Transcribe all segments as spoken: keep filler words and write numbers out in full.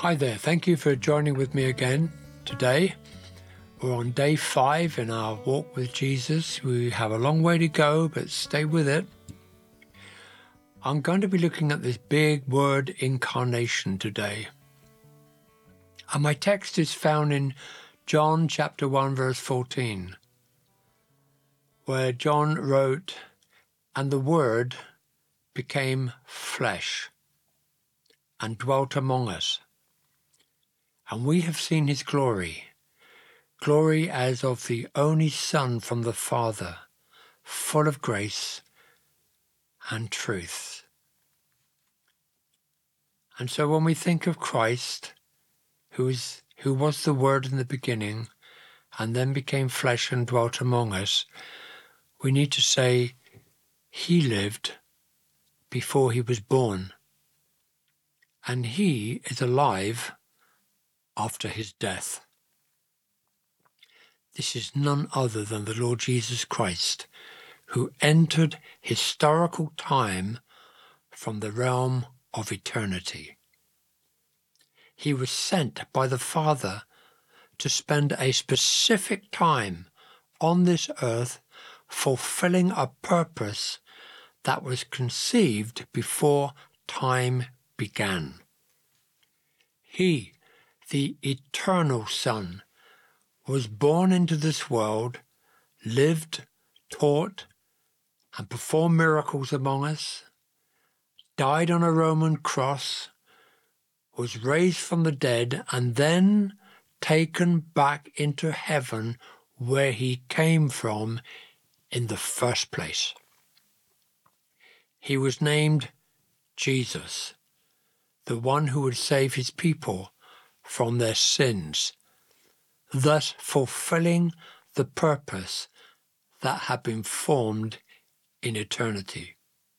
Hi there, thank you for joining with me again today. We're on day five in our walk with Jesus. We have a long way to go, but stay with it. I'm going to be looking at this big word incarnation today. And my text is found in John chapter one verse fourteen, where John wrote, "And the Word became flesh and dwelt among us. And we have seen his glory, glory as of the only Son from the Father, full of grace and truth." And so when we think of Christ, who is who was the Word in the beginning, and then became flesh and dwelt among us, we need to say he lived before he was born, and he is alive after his death. This is none other than the Lord Jesus Christ, who entered historical time from the realm of eternity. He was sent by the Father to spend a specific time on this earth fulfilling a purpose that was conceived before time began. He, the eternal Son, was born into this world, lived, taught, and performed miracles among us, died on a Roman cross, was raised from the dead, and then taken back into heaven where he came from in the first place. He was named Jesus, the one who would save his people from their sins, thus fulfilling the purpose that had been formed in eternity.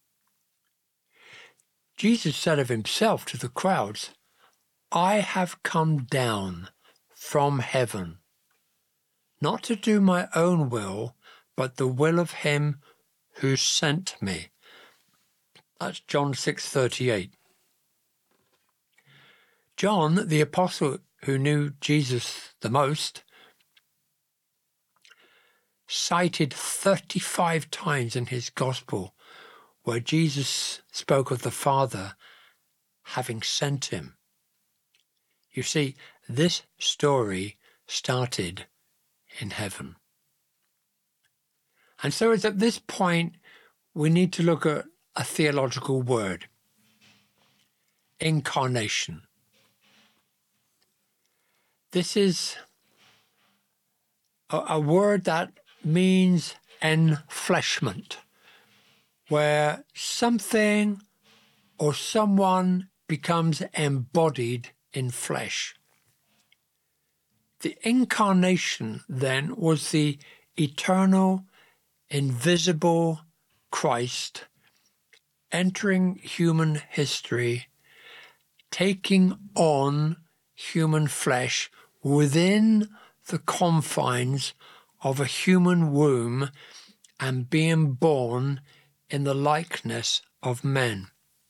Jesus said of himself to the crowds, "I have come down from heaven, not to do my own will, but the will of him who sent me." That's John six thirty-eight. John, the apostle who knew Jesus the most, cited thirty-five times in his gospel where Jesus spoke of the Father having sent him. You see, this story started in heaven. And so it's at this point we need to look at a theological word: incarnation. This is a, a word that means enfleshment, where something or someone becomes embodied in flesh. The incarnation, then, was the eternal, invisible Christ entering human history, taking on human flesh within the confines of a human womb and being born in the likeness of men.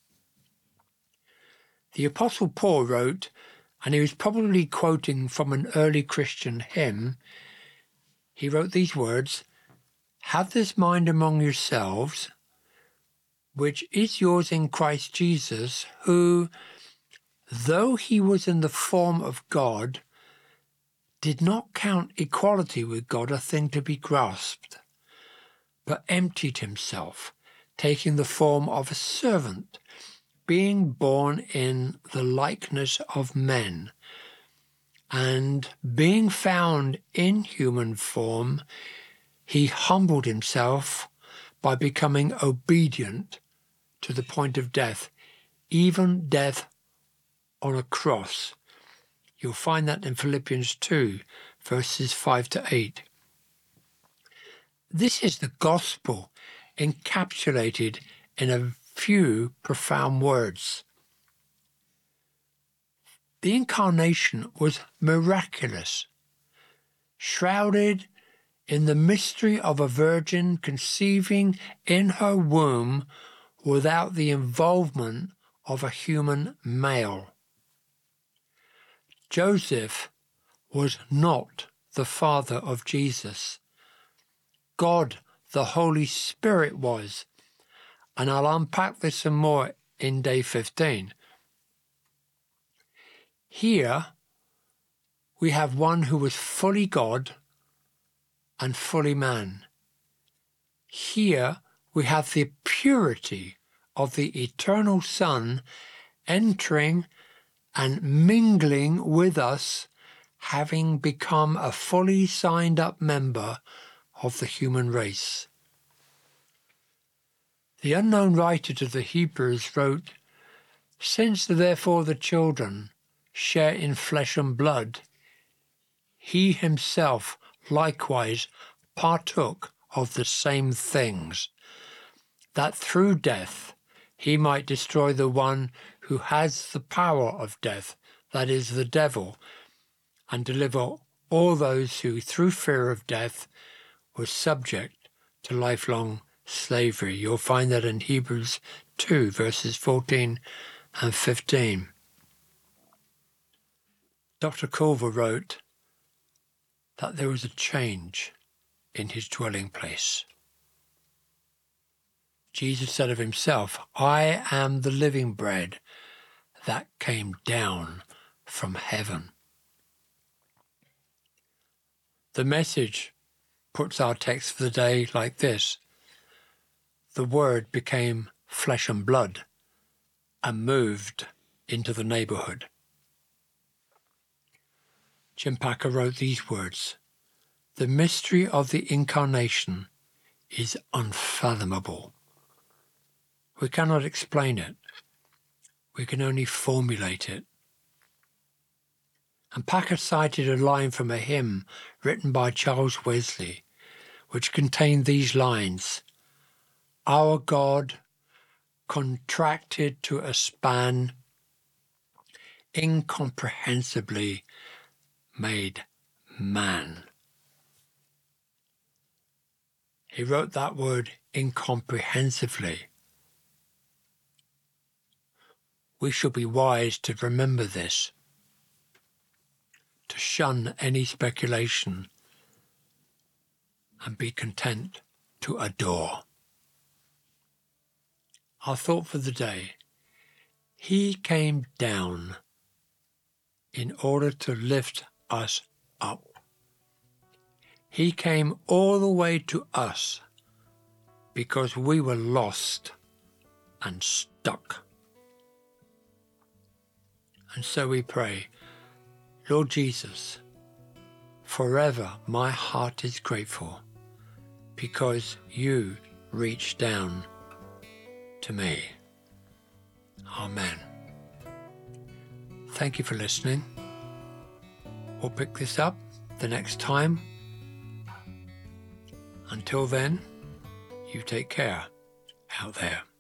The Apostle Paul wrote, and he was probably quoting from an early Christian hymn, he wrote these words, "Have this mind among yourselves, which is yours in Christ Jesus, who, though he was in the form of God, did not count equality with God a thing to be grasped, but emptied himself, taking the form of a servant, being born in the likeness of men, and being found in human form, he humbled himself by becoming obedient to the point of death, even death on a cross." You'll find that in Philippians two, verses five to eight. This is the gospel encapsulated in a few profound words. The incarnation was miraculous, shrouded in the mystery of a virgin conceiving in her womb without the involvement of a human male. Joseph was not the father of Jesus. God, the Holy Spirit, was. And I'll unpack this some more in day fifteen. Here, we have one who was fully God and fully man. Here, we have the purity of the eternal Son entering and mingling with us, having become a fully signed up member of the human race. The unknown writer to the Hebrews wrote, "Since therefore the children share in flesh and blood, he himself likewise partook of the same things, that through death he might destroy the one who has the power of death, that is, the devil, and deliver all those who, through fear of death, were subject to lifelong slavery." You'll find that in Hebrews two, verses fourteen and fifteen. Doctor Culver wrote that there was a change in his dwelling place. Jesus said of himself, "I am the living bread that came down from heaven." The Message puts our text for the day like this: "The Word became flesh and blood and moved into the neighborhood." Jim Packer wrote these words: "The mystery of the Incarnation is unfathomable. We cannot explain it. We can only formulate it." And Packer cited a line from a hymn written by Charles Wesley, which contained these lines: "Our God, contracted to a span, incomprehensibly made man." He wrote that word incomprehensibly. We should be wise to remember this, to shun any speculation, and be content to adore. Our thought for the day: he came down in order to lift us up. He came all the way to us because we were lost and stuck. And so we pray, Lord Jesus, forever my heart is grateful because you reached down to me. Amen. Thank you for listening. We'll pick this up the next time. Until then, you take care out there.